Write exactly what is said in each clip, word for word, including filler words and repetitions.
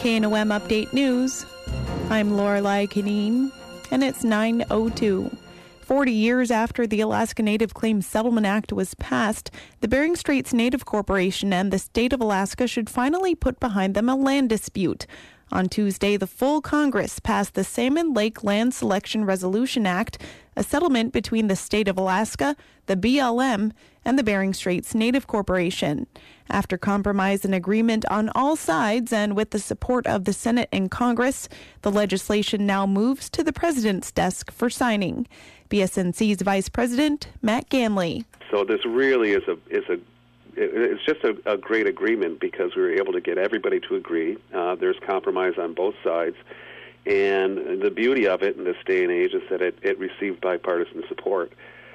K N O M Update News. I'm Lorelei Canine, and it's nine oh two. Forty years after the Alaska Native Claims Settlement Act was passed, the Bering Straits Native Corporation and the state of Alaska should finally put behind them a land dispute. On Tuesday, the full Congress passed the Salmon Lake Land Selection Resolution Act, a settlement between the state of Alaska, the B L M, and the Bering Straits Native Corporation. After compromise and agreement on all sides and with the support of the Senate and Congress, the legislation now moves to the President's desk for signing. B S N C's Vice President, Matt Ganley. So this really is a is a it's just a, a great agreement because we were able to get everybody to agree. Uh, there's compromise on both sides. And the beauty of it in this day and age is that it, it received bipartisan support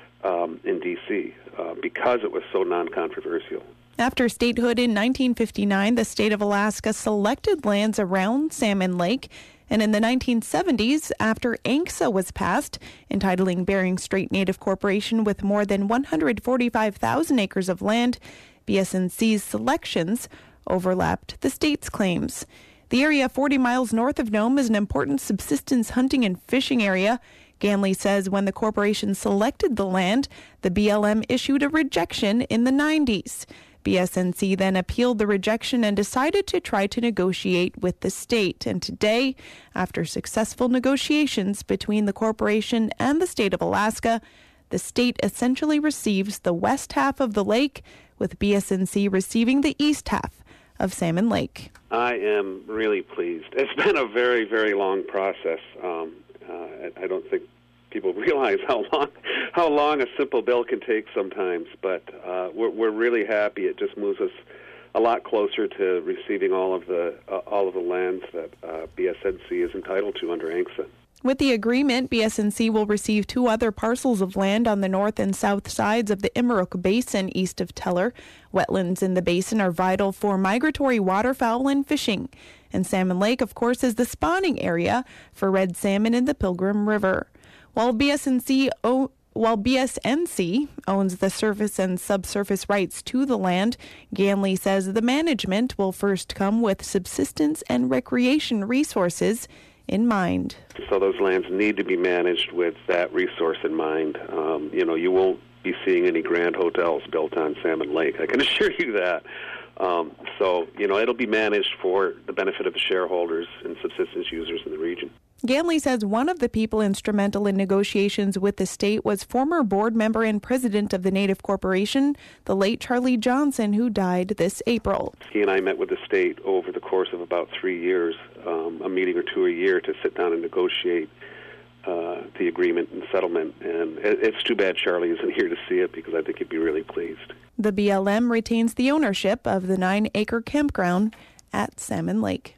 um, in D C uh, because it was so non-controversial. After statehood in nineteen fifty-nine, the state of Alaska selected lands around Salmon Lake. And in the nineteen seventies, after A N C S A was passed, entitling Bering Strait Native Corporation with more than one hundred forty-five thousand acres of land, B S N C's selections overlapped the state's claims. The area forty miles north of Nome is an important subsistence hunting and fishing area. Ganley says when the corporation selected the land, the B L M issued a rejection in the nineties. B S N C then appealed the rejection and decided to try to negotiate with the state. And today, after successful negotiations between the corporation and the state of Alaska, the state essentially receives the west half of the lake, with B S N C receiving the east half of Salmon Lake. I am really pleased. It's been a very, very long process. Um, uh, I don't think people realize how long how long a simple bill can take sometimes, but uh, we're, we're really happy. It just moves us a lot closer to receiving all of the uh, all of the lands that uh, B S N C is entitled to under A N C S A. With the agreement, B S N C will receive two other parcels of land on the north and south sides of the Immerok Basin east of Teller. Wetlands in the basin are vital for migratory waterfowl and fishing. And Salmon Lake, of course, is the spawning area for red salmon in the Pilgrim River. While B S N C o- While B S N C owns the surface and subsurface rights to the land, Ganley says the management will first come with subsistence and recreation resources in mind. So those lands need to be managed with that resource in mind. Um, you know, you won't be seeing any grand hotels built on Salmon Lake, I can assure you that. Um, so, you know, it'll be managed for the benefit of the shareholders and subsistence users in the region. Ganley says one of the people instrumental in negotiations with the state was former board member and president of the Native Corporation, the late Charlie Johnson, who died this April. He and I met with the state over the course of about three years, um, a meeting or two a year to sit down and negotiate uh, the agreement and settlement. And it's too bad Charlie isn't here to see it because I think he'd be really pleased. The B L M retains the ownership of the nine-acre campground at Salmon Lake.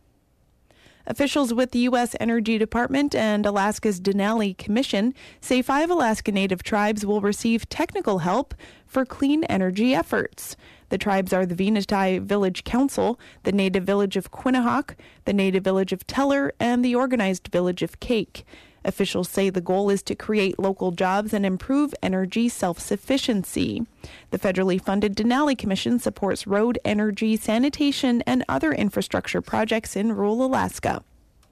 Officials with the U S Energy Department and Alaska's Denali Commission say five Alaska Native tribes will receive technical help for clean energy efforts. The tribes are the Venati Village Council, the Native Village of Quinnahock, the Native Village of Teller, and the Organized Village of Cake. Officials say the goal is to create local jobs and improve energy self-sufficiency. The federally funded Denali Commission supports road, energy, sanitation, and other infrastructure projects in rural Alaska.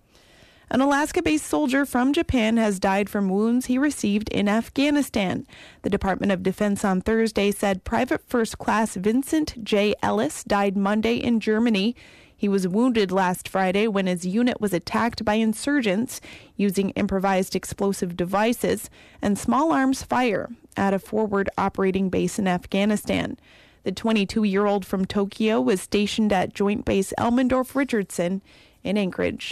An Alaska-based soldier from Japan has died from wounds he received in Afghanistan. The Department of Defense on Thursday said Private First Class Vincent J. Ellis died Monday in Germany. He was wounded last Friday when his unit was attacked by insurgents using improvised explosive devices and small arms fire at a forward operating base in Afghanistan. The twenty-two-year-old from Tokyo was stationed at Joint Base Elmendorf-Richardson in Anchorage.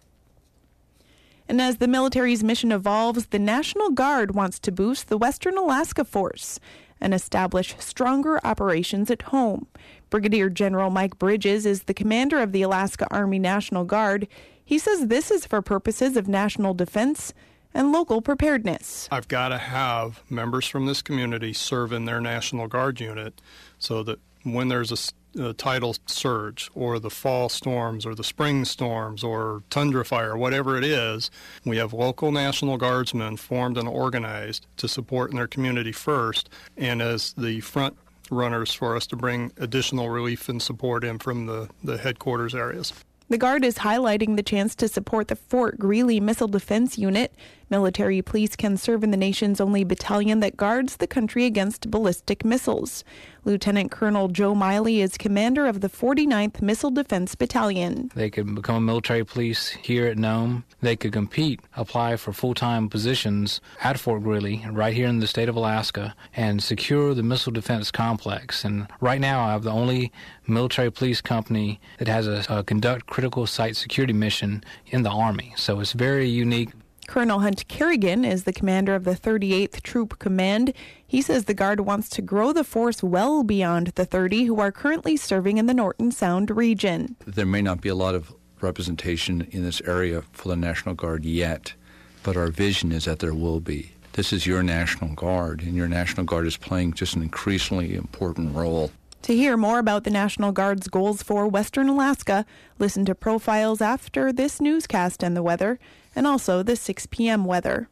And as the military's mission evolves, the National Guard wants to boost the Western Alaska Force and establish stronger operations at home. Brigadier General Mike Bridges is the commander of the Alaska Army National Guard. He says this is for purposes of national defense and local preparedness. I've got to have members from this community serve in their National Guard unit so that when there's a Uh, tidal surge or the fall storms or the spring storms or tundra fire, whatever it is, we have local National Guardsmen formed and organized to support in their community first and as the front runners for us to bring additional relief and support in from the, the headquarters areas. The Guard is highlighting the chance to support the Fort Greely Missile Defense Unit. Military police can serve in the nation's only battalion that guards the country against ballistic missiles. Lieutenant Colonel Joe Miley is commander of the forty-ninth Missile Defense Battalion. They could become military police here at Nome. They could compete, apply for full-time positions at Fort Greely, right here in the state of Alaska, and secure the missile defense complex. And right now I have the only military police company that has a, a conduct critical site security mission in the Army. So it's very unique. Colonel Hunt Kerrigan is the commander of the thirty-eighth Troop Command. He says the Guard wants to grow the force well beyond the thirty who are currently serving in the Norton Sound region. There may not be a lot of representation in this area for the National Guard yet, but our vision is that there will be. This is your National Guard, and your National Guard is playing just an increasingly important role. To hear more about the National Guard's goals for Western Alaska, listen to profiles after this newscast and the weather, and also the six p.m. weather.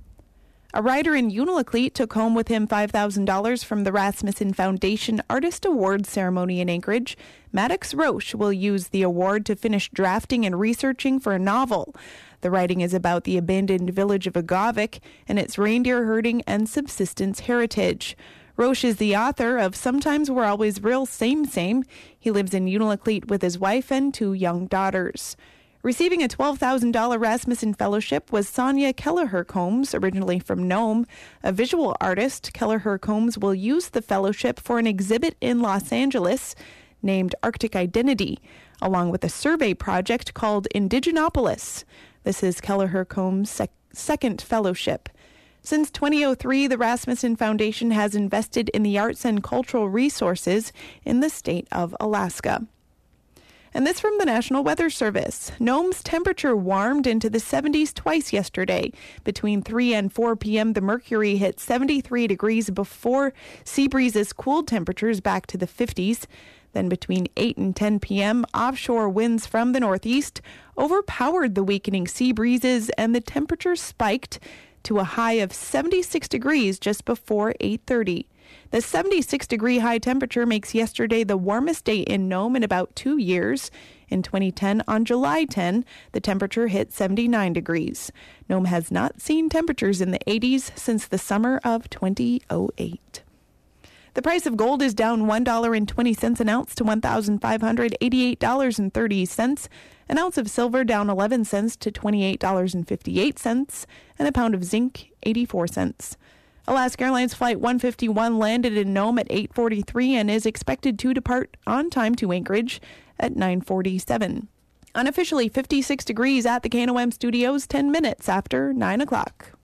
A rider in Unalakleet took home with him five thousand dollars from the Rasmussen Foundation Artist Awards ceremony in Anchorage. Maddox Roche will use the award to finish drafting and researching for a novel. The writing is about the abandoned village of Agavik and its reindeer herding and subsistence heritage. Roche is the author of Sometimes We're Always Real Same Same. He lives in Unalakleet with his wife and two young daughters. Receiving a twelve thousand dollars Rasmussen Fellowship was Sonia Kelleher-Combs, originally from Nome. A visual artist, Kelleher-Combs will use the fellowship for an exhibit in Los Angeles named Arctic Identity, along with a survey project called Indigenopolis. This is Kelleher-Combs' sec- second fellowship. Since twenty oh three, the Rasmussen Foundation has invested in the arts and cultural resources in the state of Alaska. And this from the National Weather Service. Nome's temperature warmed into the seventies twice yesterday. Between three and four p.m., the mercury hit seventy-three degrees before sea breezes cooled temperatures back to the fifties. Then between eight and ten p.m., offshore winds from the northeast overpowered the weakening sea breezes, and the temperature spiked to a high of seventy-six degrees just before eight thirty. The seventy-six degree high temperature makes yesterday the warmest day in Nome in about two years. In twenty ten, on July tenth, the temperature hit seventy-nine degrees. Nome has not seen temperatures in the eighties since the summer of two thousand eight. The price of gold is down one dollar and twenty cents an ounce to one thousand five hundred eighty-eight dollars and thirty cents. An ounce of silver down eleven cents to twenty-eight dollars and fifty-eight cents. And a pound of zinc, eighty-four cents. Alaska Airlines Flight one fifty-one landed in Nome at eight forty-three and is expected to depart on time to Anchorage at nine forty-seven. Unofficially fifty-six degrees at the K N O M studios, ten minutes after nine o'clock.